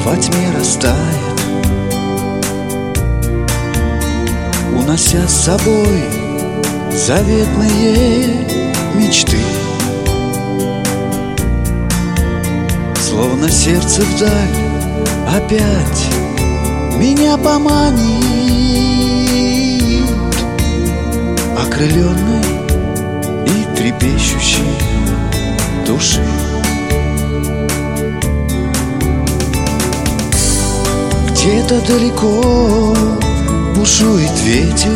во тьме растает, унося с собой заветные мечты. Словно сердце вдаль опять меня поманит, окрыленной и трепещущей души. Где-то далеко бушует ветер,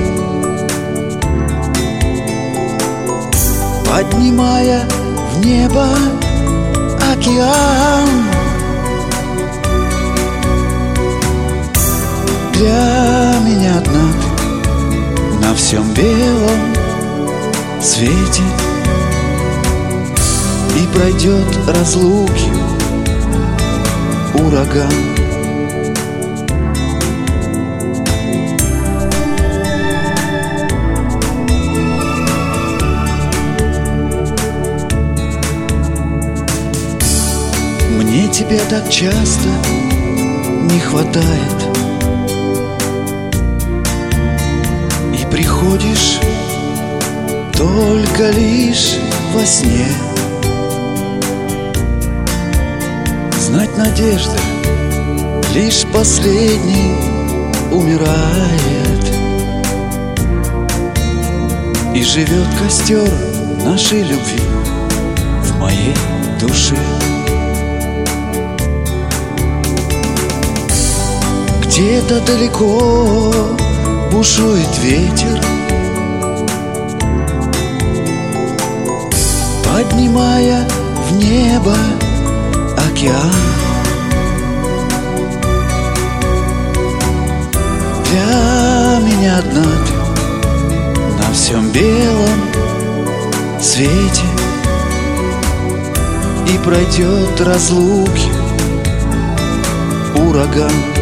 поднимая в небо океан. Для меня одна ты на всем белом свете, и пройдет разлуки ураган. Мне тебя так часто не хватает, и приходишь только лишь во сне. Знать, надежда лишь последней умирает, и живет костер нашей любви в моей душе. Где-то далеко бушует ветер, поднимая в небо океан. Для меня одна ты на всем белом свете, и пройдет разлуки ураган.